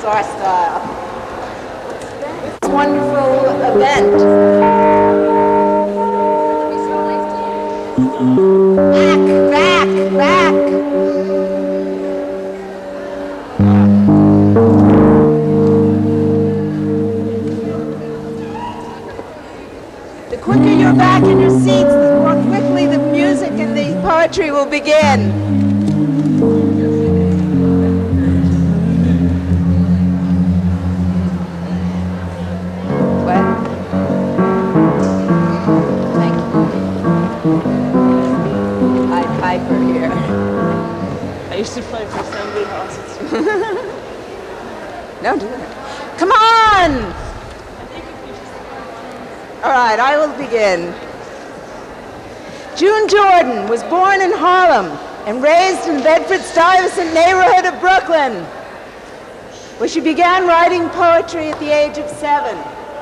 our style. This wonderful event. Back. The quicker you're back in your seats, the more quickly the music and the poetry will begin. I used to play for Assembly House. No, do it. Come on! All right, I will begin. June Jordan was born in Harlem and raised in the Bedford-Stuyvesant neighborhood of Brooklyn, where she began writing poetry at the age of 7.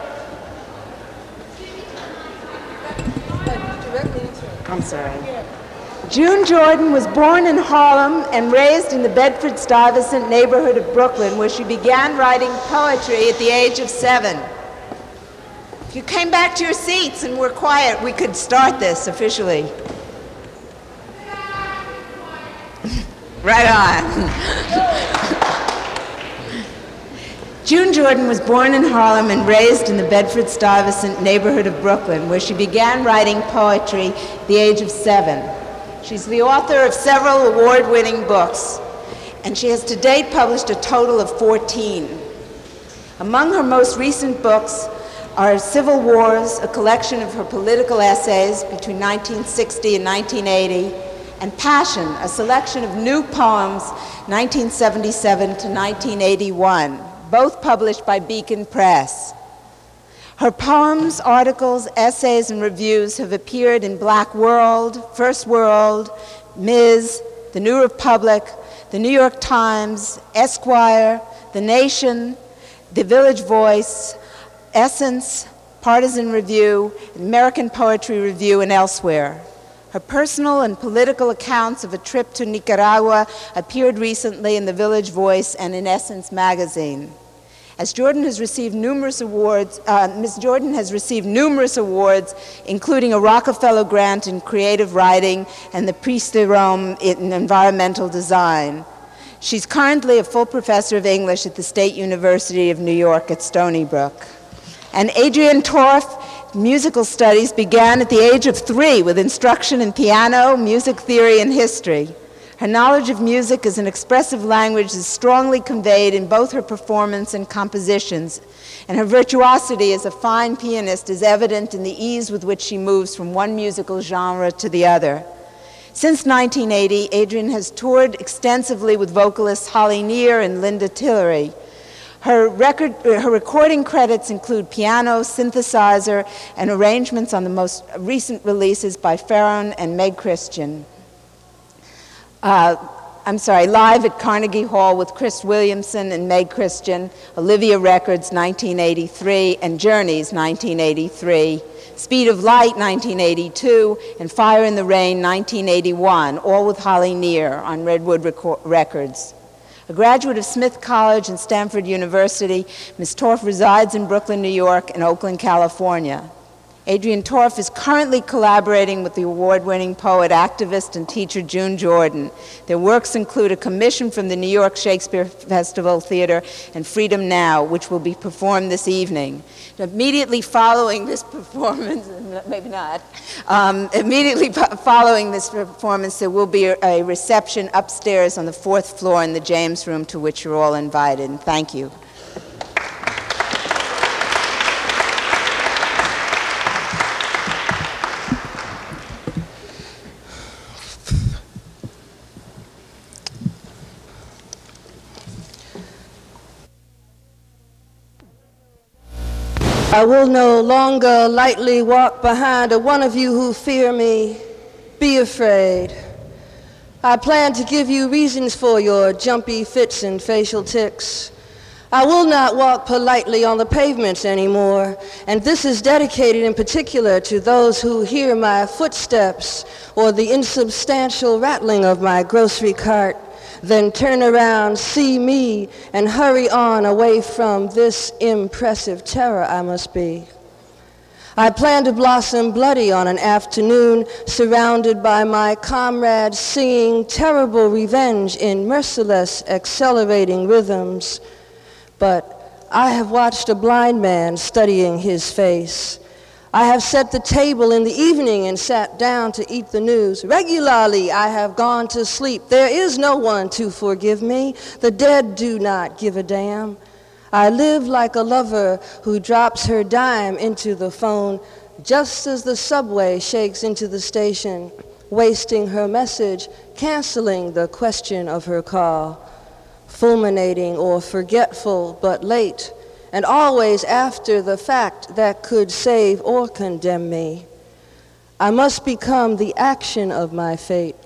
I'm sorry. June Jordan was born in Harlem and raised in the Bedford-Stuyvesant neighborhood of Brooklyn, where she began writing poetry at the age of 7. If you came back to your seats and were quiet, we could start this officially. Right on. June Jordan was born in Harlem and raised in the Bedford-Stuyvesant neighborhood of Brooklyn, where she began writing poetry at the age of 7. She's the author of several award-winning books, and she has to date published a total of 14. Among her most recent books are Civil Wars, a collection of her political essays between 1960 and 1980, and Passion, a selection of new poems 1977 to 1981, both published by Beacon Press. Her poems, articles, essays, and reviews have appeared in Black World, First World, Ms., The New Republic, The New York Times, Esquire, The Nation, The Village Voice, Essence, Partisan Review, American Poetry Review, and elsewhere. Her personal and political accounts of a trip to Nicaragua appeared recently in The Village Voice and in Essence magazine. Ms. Jordan has received numerous awards, including a Rockefeller grant in creative writing and the Prix de Rome in environmental design. She's currently a full professor of English at the State University of New York at Stony Brook. And Adrienne Torff, musical studies began at the age of 3 with instruction in piano, music theory, and history. Her knowledge of music as an expressive language is strongly conveyed in both her performance and compositions, and her virtuosity as a fine pianist is evident in the ease with which she moves from one musical genre to the other. Since 1980, Adrienne has toured extensively with vocalists Holly Near and Linda Tillery. Her recording credits include piano, synthesizer, and arrangements on the most recent releases by Farron and Meg Christian. Live at Carnegie Hall with Chris Williamson and Meg Christian, Olivia Records 1983, and Journeys 1983, Speed of Light 1982, and Fire in the Rain 1981, all with Holly Near on Redwood Records. A graduate of Smith College and Stanford University, Ms. Torff resides in Brooklyn, New York, and Oakland, California. Adrienne Torff is currently collaborating with the award-winning poet, activist, and teacher June Jordan. Their works include a commission from the New York Shakespeare Festival Theater and Freedom Now, which will be performed this evening. Immediately following this performance, maybe not, following this performance, there will be a reception upstairs on the 4th floor in the James Room, to which you're all invited. And thank you. I will no longer lightly walk behind a one of you who fear me. Be afraid. I plan to give you reasons for your jumpy fits and facial tics. I will not walk politely on the pavements anymore, and this is dedicated in particular to those who hear my footsteps or the insubstantial rattling of my grocery cart. then turn around, see me, and hurry on away from this impressive terror I must be. I plan to blossom bloody on an afternoon, surrounded by my comrades singing terrible revenge in merciless, accelerating rhythms. But I have watched a blind man studying his face. I have set the table in the evening and sat down to eat the news. Regularly I have gone to sleep. There is no one to forgive me. The dead do not give a damn. I live like a lover who drops her dime into the phone just as the subway shakes into the station, wasting her message, canceling the question of her call, fulminating or forgetful but late, and always after the fact that could save or condemn me. I must become the action of my fate.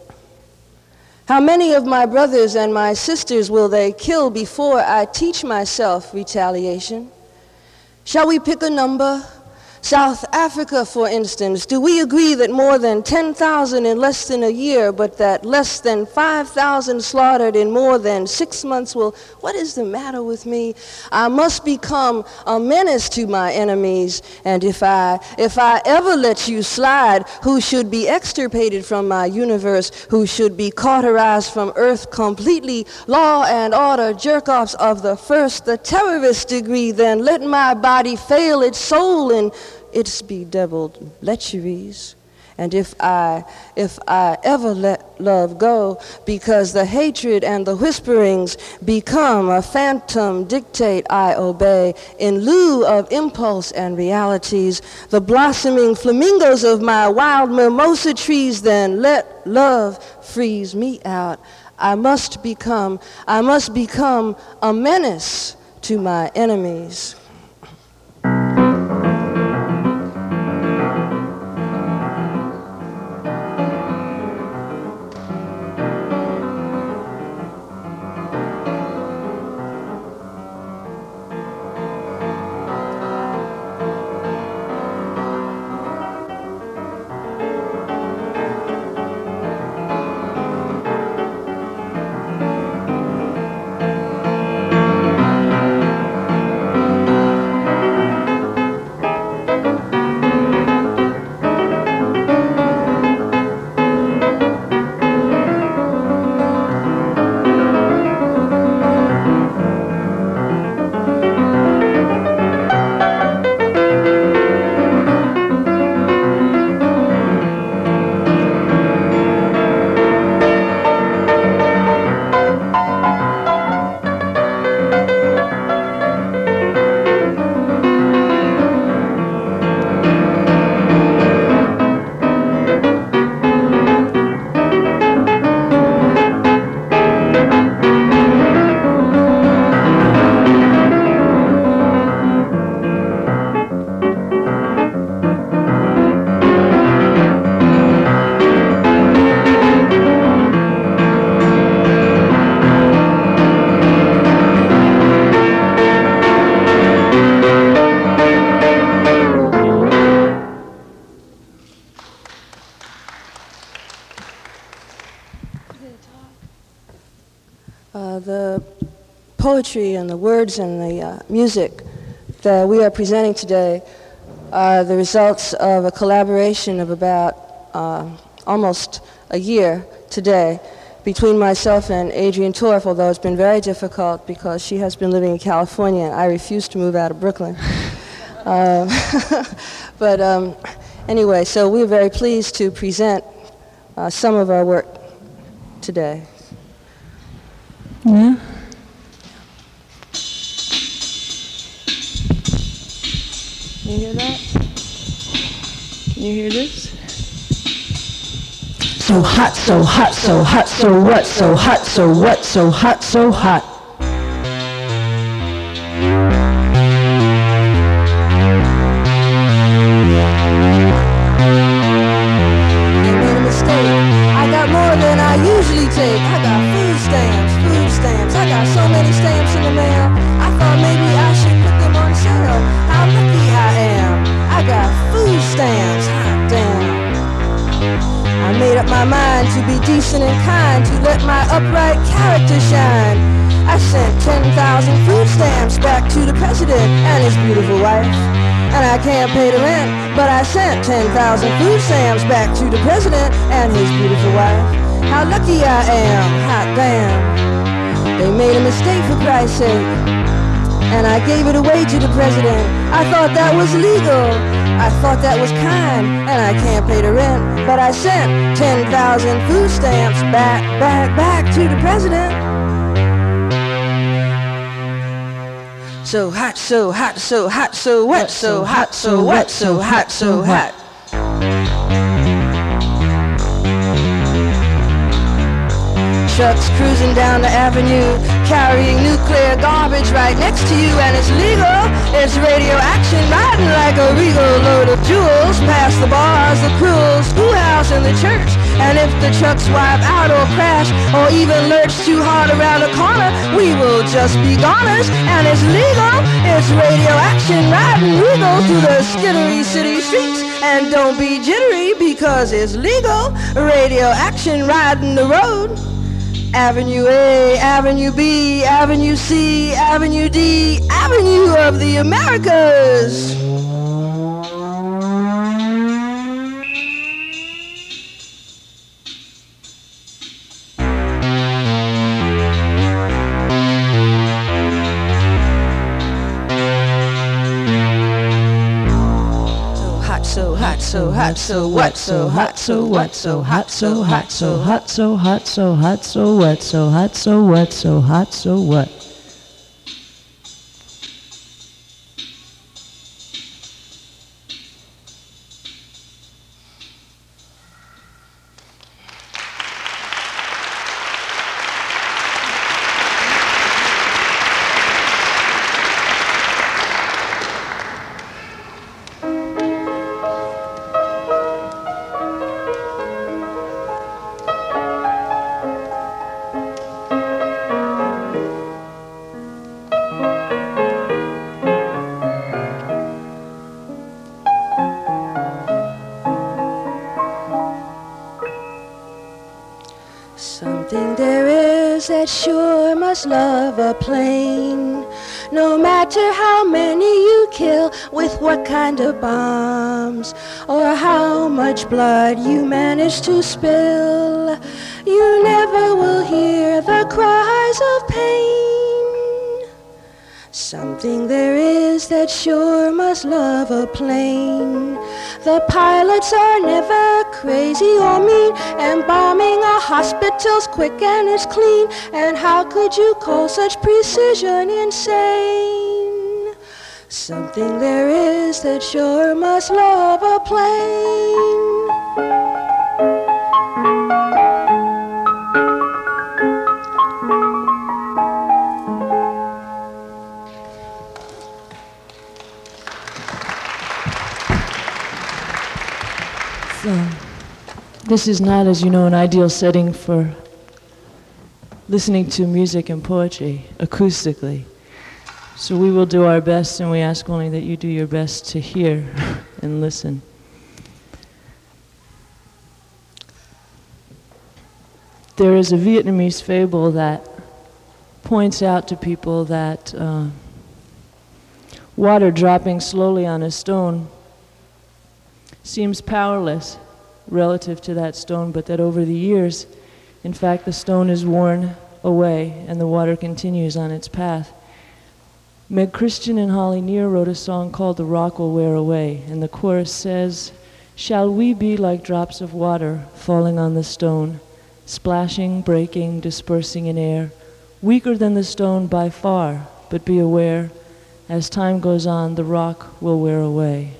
How many of my brothers and my sisters will they kill before I teach myself retaliation? Shall we pick a number? South Africa, for instance, do we agree that more than 10,000 in less than a year, but that less than 5,000 slaughtered in more than 6 months will, what is the matter with me? I must become a menace to my enemies, and if I ever let you slide, who should be extirpated from my universe, who should be cauterized from earth completely, law and order, jerk-offs of the first, the terrorist degree, then let my body fail its soul in its bedeviled lecheries. And if I ever let love go, because the hatred and the whisperings become a phantom dictate I obey, in lieu of impulse and realities, the blossoming flamingos of my wild mimosa trees, then let love freeze me out. I must become a menace to my enemies. The poetry and the words and the music that we are presenting today are the results of a collaboration of about almost a year today between myself and Adrienne Torf, although it's been very difficult because she has been living in California and I refuse to move out of Brooklyn. But anyway, so we're very pleased to present some of our work today. Yeah. You hear that? Can you hear this? So hot, so hot, so hot, so what? So hot, so what? So hot, so hot. They made a mistake. I got more than I usually take. I got food stamps. I got so many stamps in the mail. I thought maybe I should put them on sale. How lucky I am. I got food stamps. Hot damn. I made up my mind to be decent and kind, to let my upright character shine. I sent 10,000 food stamps back to the president and his beautiful wife. And I can't pay the rent, but I sent 10,000 food stamps back to the president and his beautiful wife. How lucky I am, hot damn. They made a mistake, for Christ's sake, and I gave it away to the president. I thought that was legal, I thought that was kind, and I can't pay the rent, but I sent 10,000 food stamps back to the president. So hot, so hot, so hot, so wet, so hot, so wet, so hot, so hot. Trucks cruising down the avenue, carrying nuclear garbage right next to you, and it's legal. It's radioaction, riding like a regal load of jewels, past the bars, the cruel schoolhouse, and the church. And if the trucks wipe out or crash, or even lurch too hard around a corner, we will just be goners, and it's legal. It's radioaction, riding regal through the skittery city streets. And don't be jittery, because it's legal. Radioaction, riding the road. Avenue A, Avenue B, Avenue C, Avenue D, Avenue of the Americas. So hot, so hot, so what, so hot, so what, so hot, so hot, so hot, so hot, so hot, so what, so hot, so what, so hot, so what. Something there is that sure must love a plane, no matter how many you kill with what kind of bombs, or how much blood you manage to spill. You never will hear the cries of pain. Something there is that sure must love a plane. The pilots are never crazy or mean, and bombing a hospital's quick and it's clean. And how could you call such precision insane? Something there is that sure must love a plane. This is not, as you know, an ideal setting for listening to music and poetry acoustically. So we will do our best, and we ask only that you do your best to hear and listen. There is a Vietnamese fable that points out to people that water dropping slowly on a stone seems powerless relative to that stone, but that over the years, in fact, the stone is worn away and the water continues on its path. Meg Christian and Holly Near wrote a song called The Rock Will Wear Away, and the chorus says, "Shall we be like drops of water falling on the stone, splashing, breaking, dispersing in air, weaker than the stone by far, but be aware, as time goes on, the rock will wear away."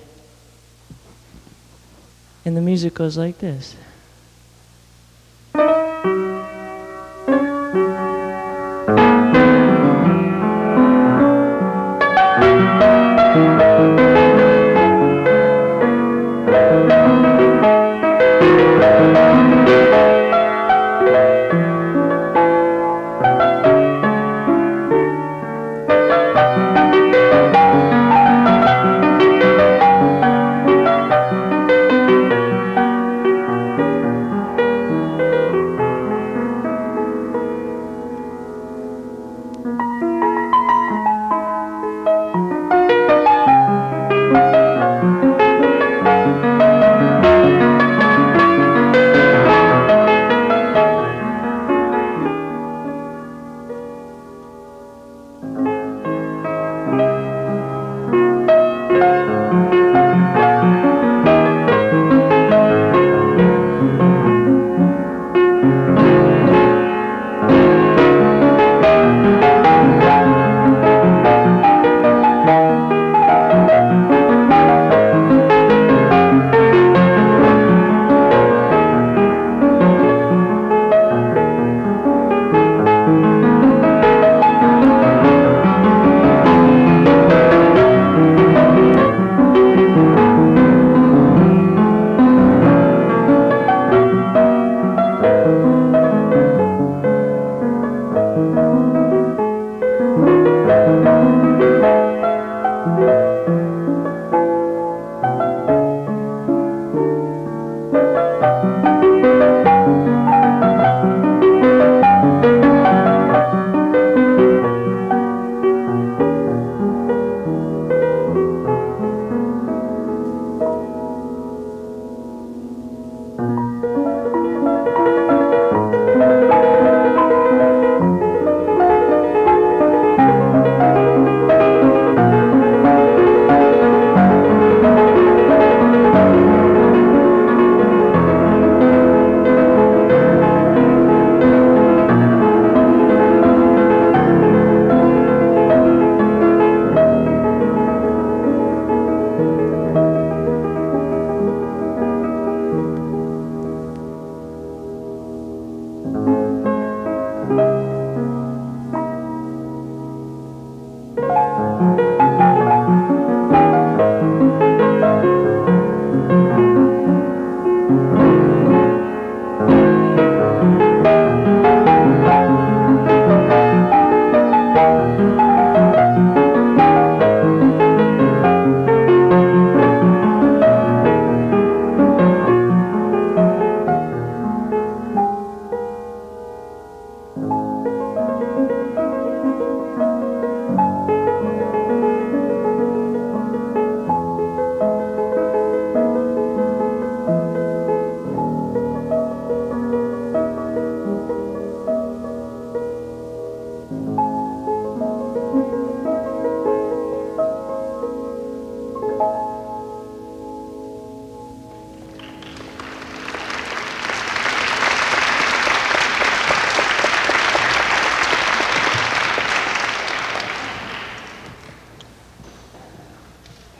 And the music goes like this.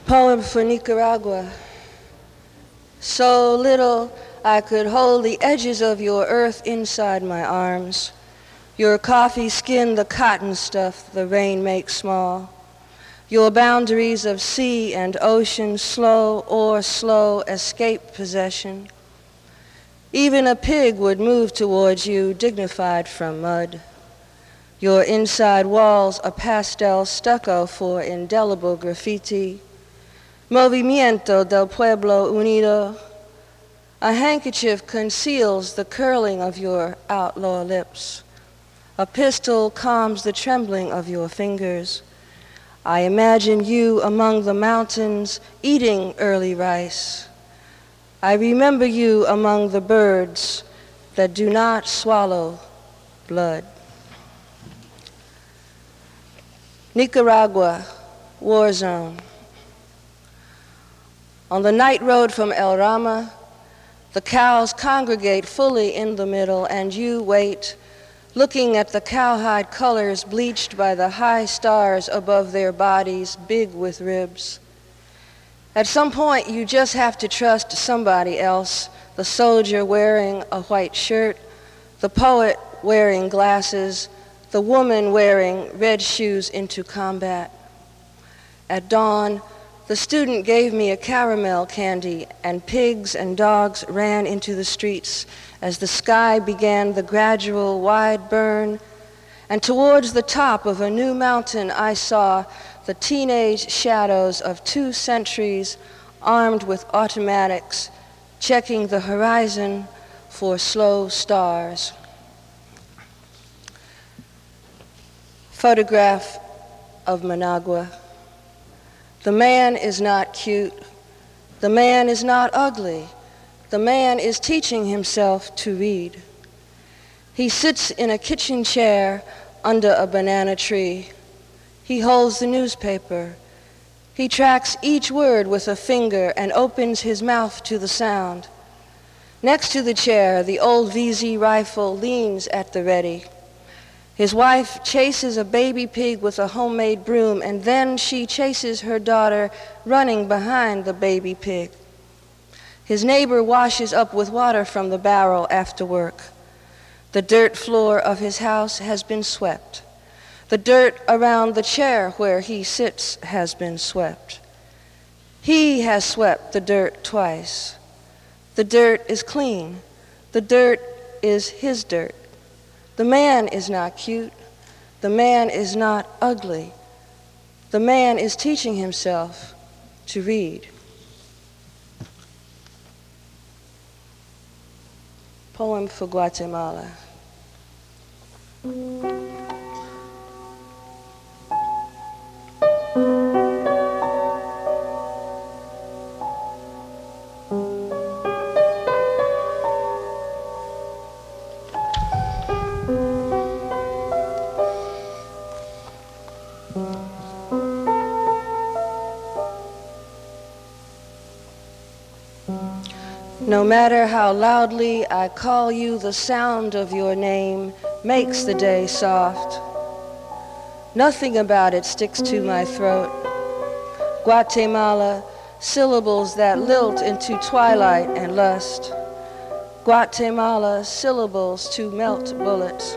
Poem for Nicaragua. So little I could hold the edges of your earth inside my arms. Your coffee skin, the cotton stuff the rain makes small. Your boundaries of sea and ocean, slow or slow escape possession. Even a pig would move towards you, dignified from mud. Your inside walls a pastel stucco for indelible graffiti. Movimiento del Pueblo Unido. A handkerchief conceals the curling of your outlaw lips. A pistol calms the trembling of your fingers. I imagine you among the mountains eating early rice. I remember you among the birds that do not swallow blood. Nicaragua, war zone. On the night road from El Rama, the cows congregate fully in the middle, and you wait, looking at the cowhide colors bleached by the high stars above their bodies, big with ribs. At some point, you just have to trust somebody else, the soldier wearing a white shirt, the poet wearing glasses, the woman wearing red shoes into combat. At dawn, the student gave me a caramel candy, and pigs and dogs ran into the streets as the sky began the gradual wide burn, and towards the top of a new mountain I saw the teenage shadows of 2 sentries armed with automatics, checking the horizon for slow stars. Photograph of Managua. The man is not cute. The man is not ugly. The man is teaching himself to read. He sits in a kitchen chair under a banana tree. He holds the newspaper. He tracks each word with a finger and opens his mouth to the sound. Next to the chair, the old VZ rifle leans at the ready. His wife chases a baby pig with a homemade broom, and then she chases her daughter running behind the baby pig. His neighbor washes up with water from the barrel after work. The dirt floor of his house has been swept. The dirt around the chair where he sits has been swept. He has swept the dirt twice. The dirt is clean. The dirt is his dirt. The man is not cute. The man is not ugly. The man is teaching himself to read. Poem for Guatemala. No matter how loudly I call you, the sound of your name makes the day soft. Nothing about it sticks to my throat. Guatemala, syllables that lilt into twilight and lust. Guatemala, syllables to melt bullets.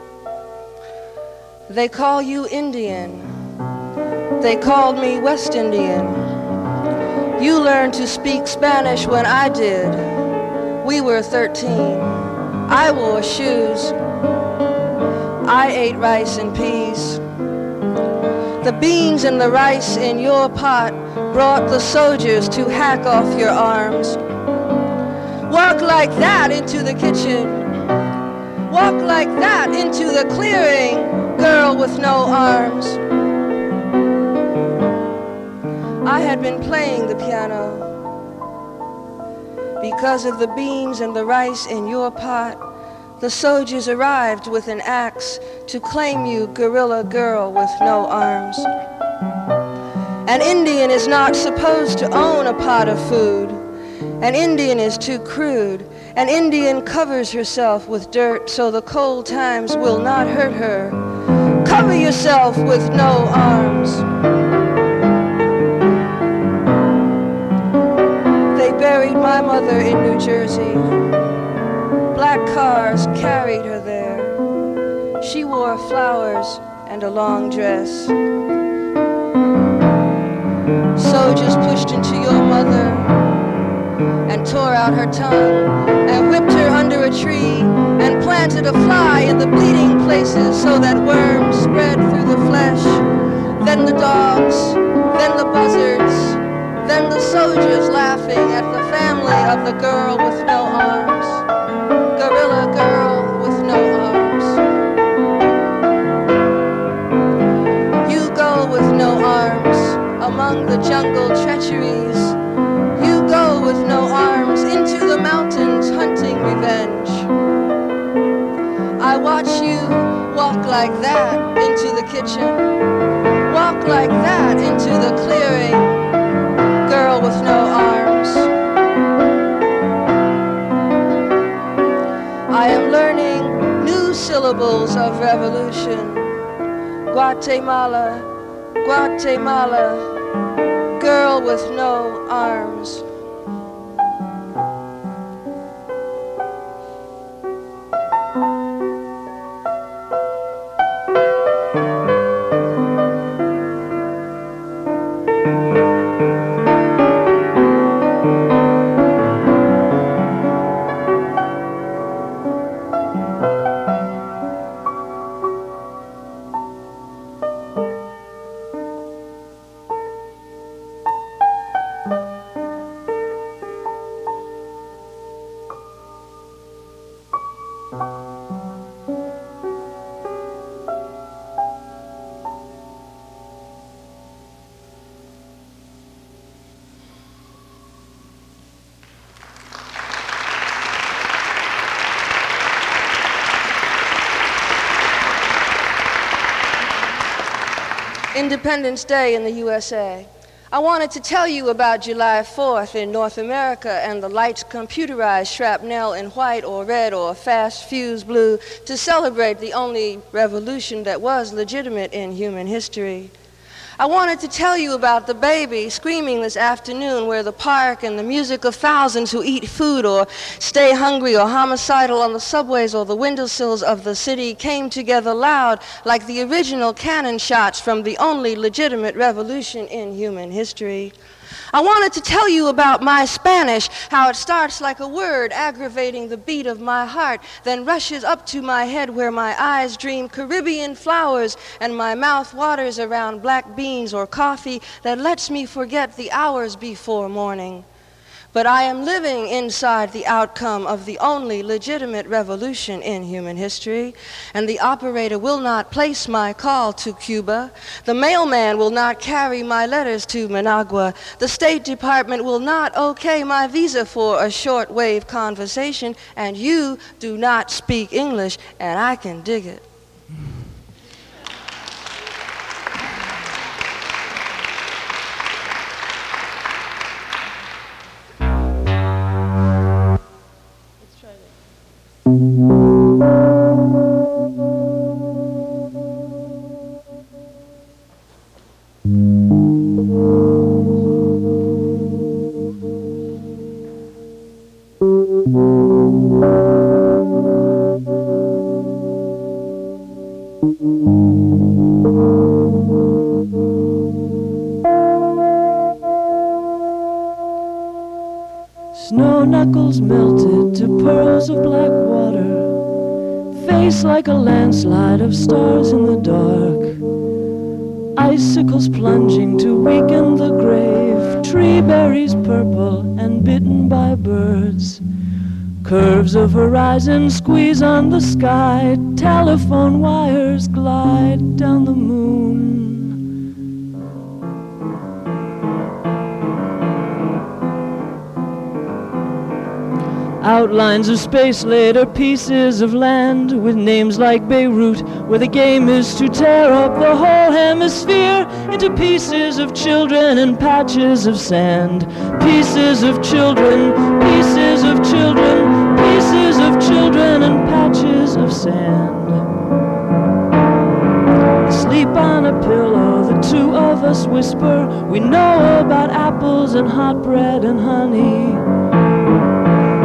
They call you Indian. They called me West Indian. You learned to speak Spanish when I did. We were 13. I wore shoes. I ate rice and peas. The beans and the rice in your pot brought the soldiers to hack off your arms. Walk like that into the kitchen. Walk like that into the clearing, girl with no arms. I had been playing the piano. Because of the beans and the rice in your pot, the soldiers arrived with an axe to claim you, guerrilla girl with no arms. An Indian is not supposed to own a pot of food. An Indian is too crude. An Indian covers herself with dirt so the cold times will not hurt her. Cover yourself with no arms. in New Jersey. Black cars carried her there. She wore flowers and a long dress. Soldiers pushed into your mother and tore out her tongue and whipped her under a tree and planted a fly in the bleeding places so that worms spread through the flesh. Then the dogs, then the buzzards, then the soldiers laughing at the family of the girl with no arms. Gorilla girl with no arms. You go with no arms among the jungle treacheries. You go with no arms into the mountains hunting revenge. I watch you walk like that into the kitchen. Walk like that into the clearing. Girl with no arms. I am learning new syllables of revolution. Guatemala, Guatemala, girl with no arms. Independence Day in the USA. I wanted to tell you about July 4th in North America and the lights computerized shrapnel in white or red or fast fuse blue to celebrate the only revolution that was legitimate in human history. I wanted to tell you about the baby screaming this afternoon where the park and the music of thousands who eat food or stay hungry or homicidal on the subways or the windowsills of the city came together loud like the original cannon shots from the only legitimate revolution in human history. I wanted to tell you about my Spanish, how it starts like a word aggravating the beat of my heart, then rushes up to my head where my eyes dream Caribbean flowers and my mouth waters around black beans or coffee that lets me forget the hours before morning. But I am living inside the outcome of the only legitimate revolution in human history, and the operator will not place my call to Cuba. The mailman will not carry my letters to Managua. The State Department will not okay my visa for a shortwave conversation, and you do not speak English, and I can dig it. Snow knuckles melted to pearls of black water, face like a landslide of stars in the dark, icicles plunging to weaken the grave, tree berries purple and bitten by birds, curves of horizon squeeze on the sky, telephone wires glide down the moon. Outlines of space later, pieces of land with names like Beirut, where the game is to tear up the whole hemisphere into pieces of children and patches of sand. Pieces of children, pieces of children, pieces of children and patches of sand. Sleep on a pillow, the two of us whisper, we know about apples and hot bread and honey.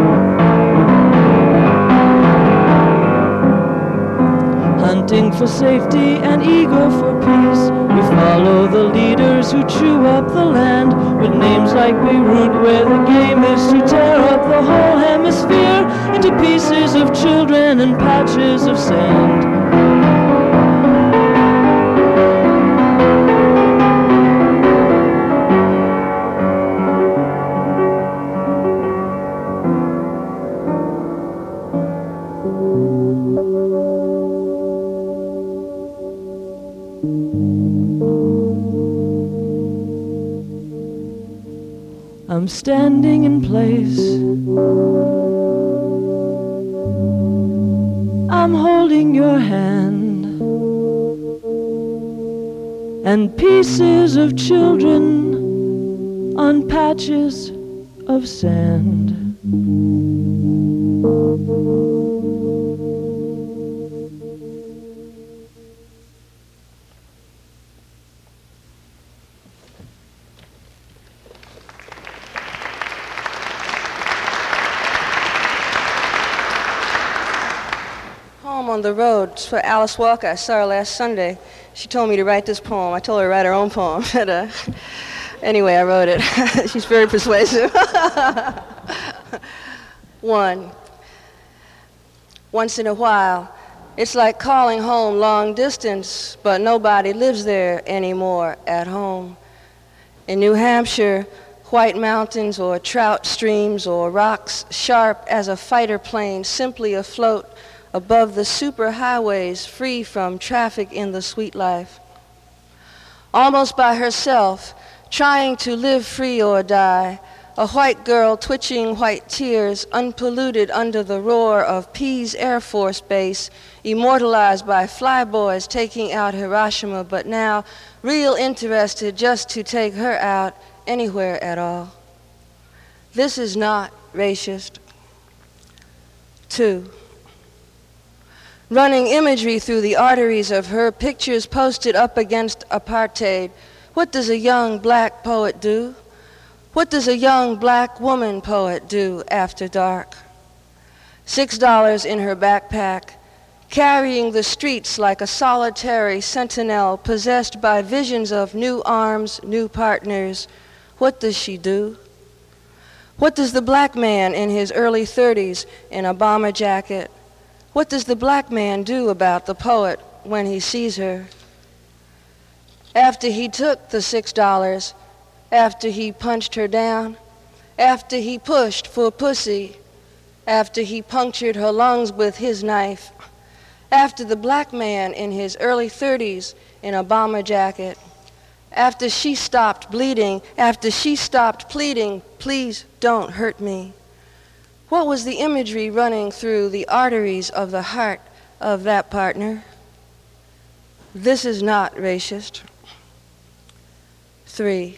hunting for safety and eager for peace. We follow the leaders who chew up the land with names like Beirut, where the game is to tear up the whole hemisphere into pieces of children and patches of sand. I'm standing in place. I'm holding your hand, and pieces of children on patches of sand. On the road for Alice Walker. I saw her last Sunday. She told me to write this poem. I told her to write her own poem. But, anyway, I wrote it. She's very persuasive. 1. Once in a while, it's like calling home long distance, but nobody lives there anymore at home. In New Hampshire, white mountains or trout streams or rocks sharp as a fighter plane simply afloat above the superhighways free from traffic in the sweet life. Almost by herself, trying to live free or die, a white girl twitching white tears, unpolluted under the roar of Pease Air Force Base, immortalized by flyboys taking out Hiroshima, but now real interested just to take her out anywhere at all. This is not racist. 2. Running imagery through the arteries of her pictures posted up against apartheid. What does a young black poet do? What does a young black woman poet do after dark? $6 in her backpack, carrying the streets like a solitary sentinel possessed by visions of new arms, new partners. What does she do? What does the black man in his early 30s in a bomber jacket? What does the black man do about the poet when he sees her? After he took the $6, after he punched her down, after he pushed for pussy, after he punctured her lungs with his knife, after the black man in his early 30s in a bomber jacket, after she stopped bleeding, after she stopped pleading, please don't hurt me. What was the imagery running through the arteries of the heart of that partner? This is not racist. 3.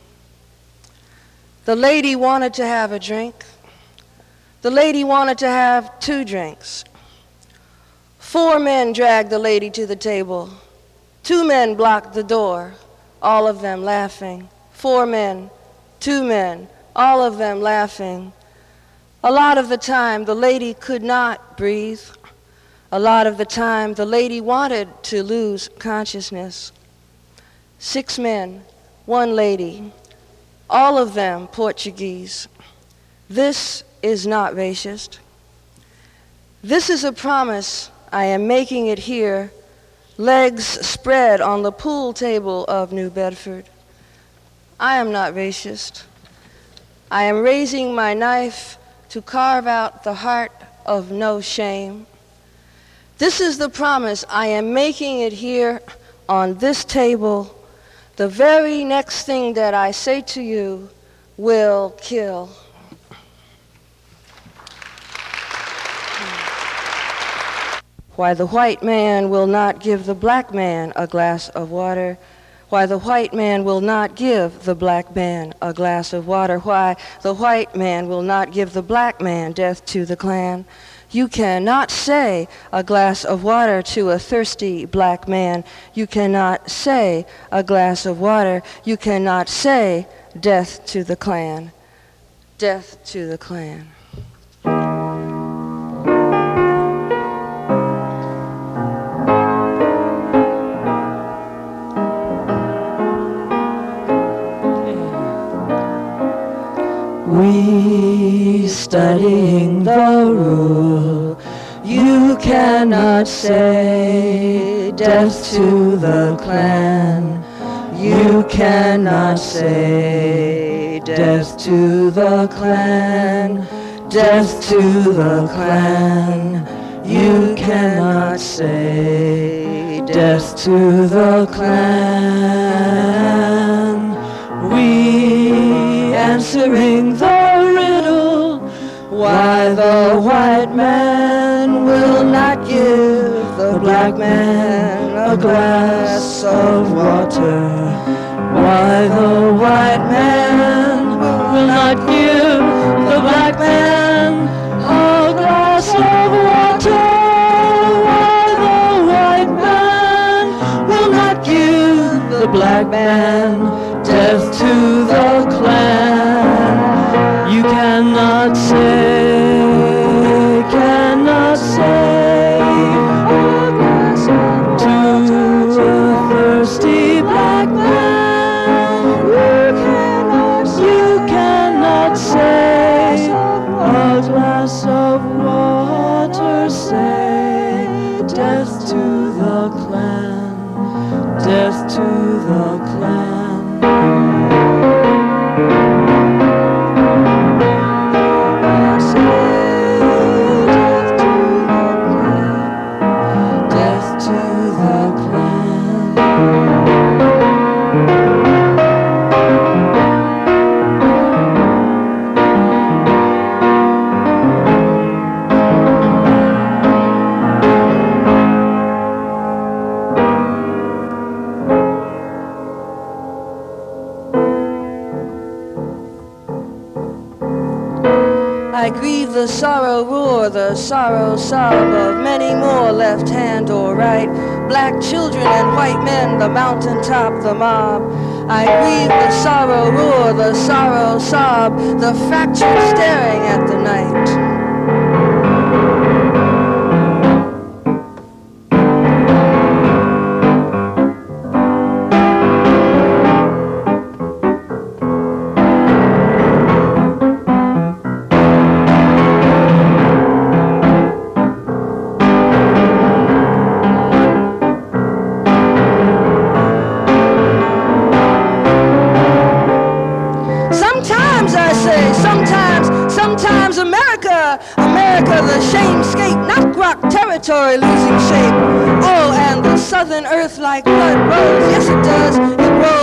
The lady wanted to have a drink. The lady wanted to have 2 drinks. 4 men dragged the lady to the table. 2 men blocked the door, all of them laughing. 4 men, 2 men, all of them laughing. A lot of the time, the lady could not breathe. A lot of the time, the lady wanted to lose consciousness. 6 men, 1 lady, all of them Portuguese. This is not racist. This is a promise. I am making it here, legs spread on the pool table of New Bedford. I am not racist. I am raising my knife to carve out the heart of no shame. This is the promise. I am making it here on this table. The very next thing that I say to you will kill. Why the white man will not give the black man a glass of water. Why the white man will not give the black man a glass of water. Why the white man will not give the black man death to the Klan. You cannot say a glass of water to a thirsty black man. You cannot say a glass of water. You cannot say death to the Klan. Death to the Klan. We studying the rule. You cannot say death to the clan. You cannot say death to the clan. Death to the clan. You cannot say death to the clan. We answering the riddle why the white man will not give the black man a glass of water. Why the white man will not give the black man a glass of water. Why the white man will not give the black man death to the clan. You cannot say to a thirsty black man. You cannot say a glass of water. Say death to the clan. Death to the clan. I grieve the sorrow roar, the sorrow sob of many more, left hand or right, black children and white men, the mountaintop, the mob. I grieve the sorrow roar, the sorrow sob, the fractured staring at the night. Sometimes America, the shamescape, not rock territory losing shape. Oh, and the southern earth like blood rose, yes it does, it rose.